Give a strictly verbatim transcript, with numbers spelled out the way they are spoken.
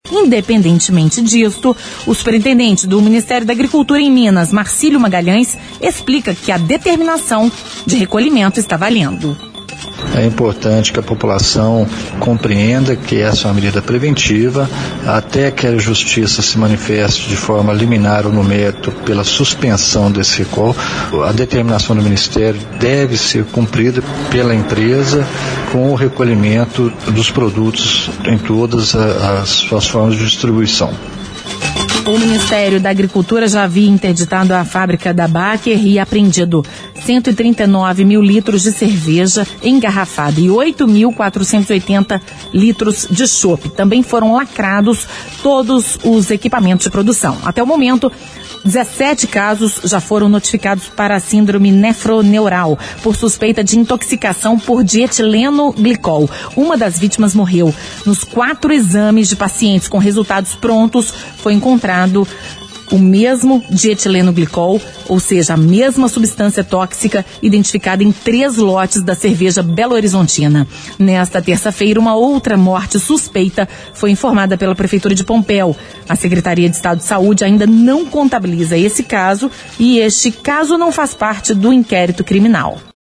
Independentemente disto, o superintendente do Ministério da Agricultura em Minas, Marcílio Magalhães, explica que a determinação de recolhimento está valendo. É importante que a população compreenda que essa é uma medida preventiva, até que a Justiça se manifeste de forma liminar ou no mérito pela suspensão desse recall. A determinação do Ministério deve ser cumprida pela empresa com o recolhimento dos produtos em todas as suas formas de distribuição. O Ministério da Agricultura já havia interditado a fábrica da Baker e apreendido cento e trinta e nove mil litros de cerveja engarrafada e oito mil quatrocentos e oitenta litros de chopp. Também foram lacrados todos os equipamentos de produção. Até o momento, dezessete casos já foram notificados para a síndrome nefroneural por suspeita de intoxicação por dietileno glicol. Uma das vítimas morreu. Nos quatro exames de pacientes com resultados prontos, foi encontrado o mesmo dietileno glicol, ou seja, a mesma substância tóxica identificada em três lotes da cerveja Belo Horizontina. Nesta terça-feira, uma outra morte suspeita foi informada pela Prefeitura de Pompéu. A Secretaria de Estado de Saúde ainda não contabiliza esse caso e este caso não faz parte do inquérito criminal.